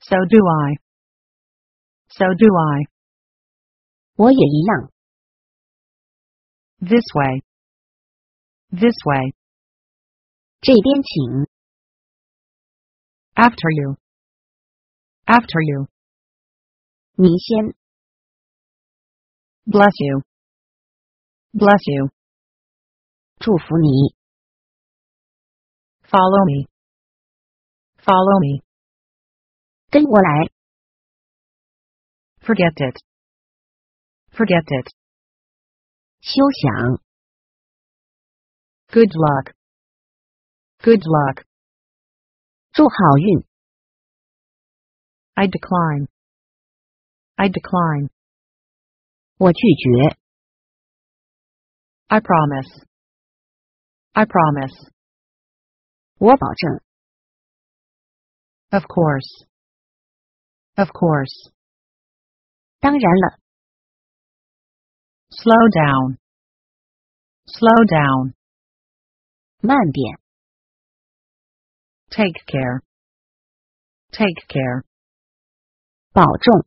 So do I. So do I. 我也一样。 This way. This way. 这边请。 After you. After you. 您先。 Bless you. Bless you. 祝福你。 Follow me. Follow me. 跟我来。 Forget it. Forget it. 休想。 Good luck. Good luck. 祝好运。 I decline. I decline. 我拒绝。 I promise. I promise. 我保证。 Of course. Of course. 当然了。 Slow down. Slow down. 慢点。 Take care. Take care. 保重。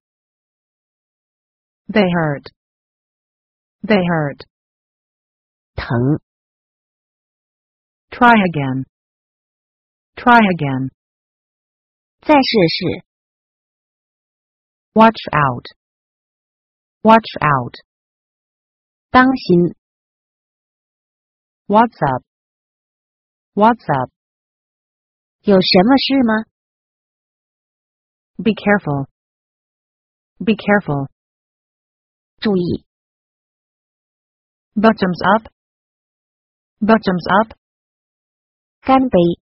They hurt. They hurt. 疼。 Try again. Try again. 再试试。 Watch out. Watch out. 当心。 What's up? What's up? 有什么事吗？ Be careful. Be careful. 注意。 Bottoms up. Bottoms up. 干杯。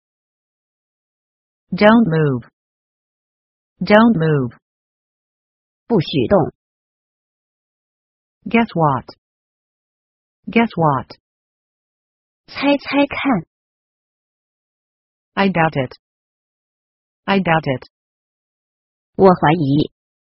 Don't move. Don't move. 不许动。 Guess what? Guess what? 猜猜看。 I doubt it. I doubt it. 我怀疑。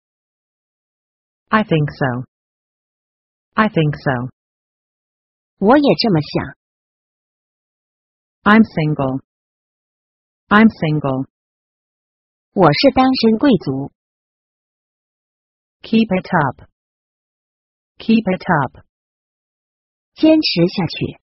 I think so. I think so. 我也这么想。 I'm single. I'm single. 我是单身贵族。 Keep it up. Keep it up. 坚持下去。